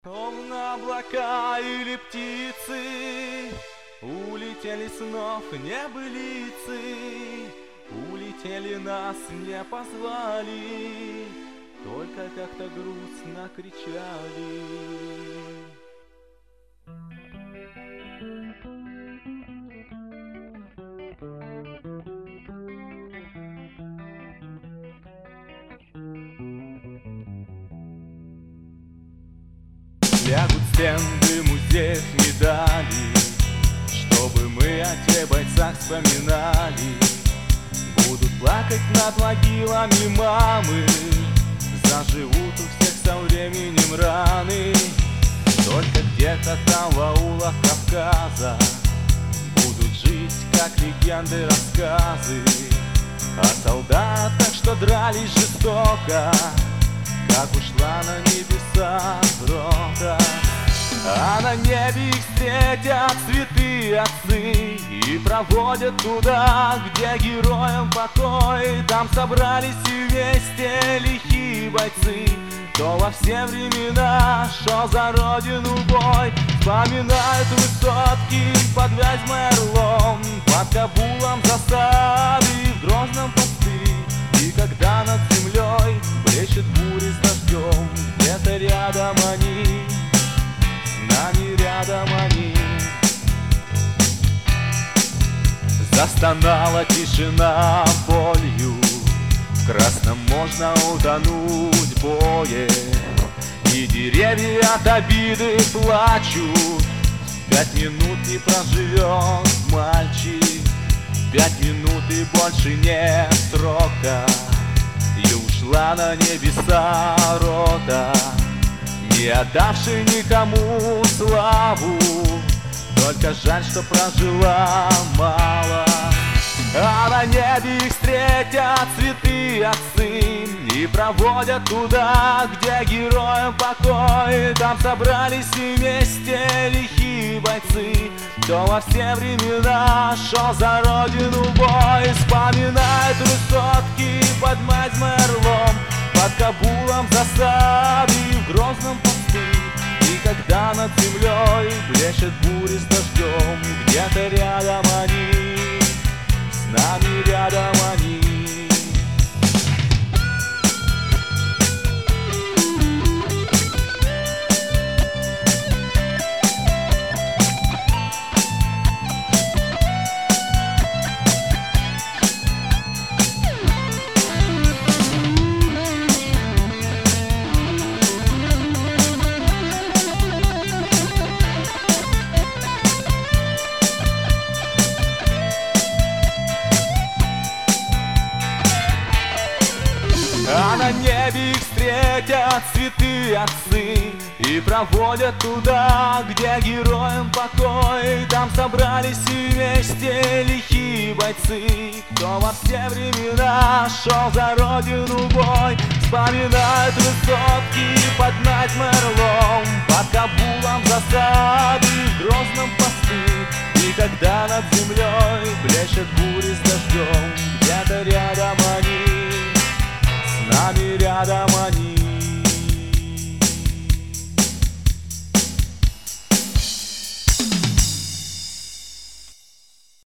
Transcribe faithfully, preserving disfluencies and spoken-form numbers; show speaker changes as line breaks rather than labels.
Словно облака или птицы улетели снов небылицы, улетели, нас не позвали, только как-то грустно кричали. Лягут стенды музеев медалей, чтобы мы о тех бойцах вспоминали. Будут плакать над могилами мамы, заживут у всех со временем раны. Только где-то там в аулах Кавказа будут жить, как легенды, рассказы о солдатах, что дрались жестоко, как ушла на небеса рота. А на небе их встретят святые отцы и проводят туда, где героям покой. Там собрались и вместе лихие бойцы, кто во все времена шел за родину бой. Вспоминают высотки под Вязьмой, Орлом, под Кабулом засады, в Грозном посты. И когда над землей блещет буря с дождем, где-то рядом они, с нами рядом они. Застонала тишина болью, в красном можно утонуть в бое, и деревья от обиды плачут. Пять минут не проживет мальчик, пять минут и больше нет срока, и ушла на небеса рота, не отдавший никому славу. Только жаль, что прожила мало. А на небе их встретят святые отцы и проводят туда, где героям покой. Там собрались и вместе лихие бойцы, кто во все времена шел за родину бой. Вспоминают высотки под Вязьмой, Орлом, под Кабулом засады, в Грозном посты. И когда над землей блещет буря с дождем, где-то рядом они, с нами рядом они. А на небе их встретят святые отцы и проводят туда, где героям покой. Там собрались и вместе лихие бойцы, кто во все времена шел за родину бой. Вспоминают высотки под Вязьмой, Орлом, под Кабулом засады, в Грозном посты. И когда над землей блещет буря с дождем, где-то рядом они, с нами рядом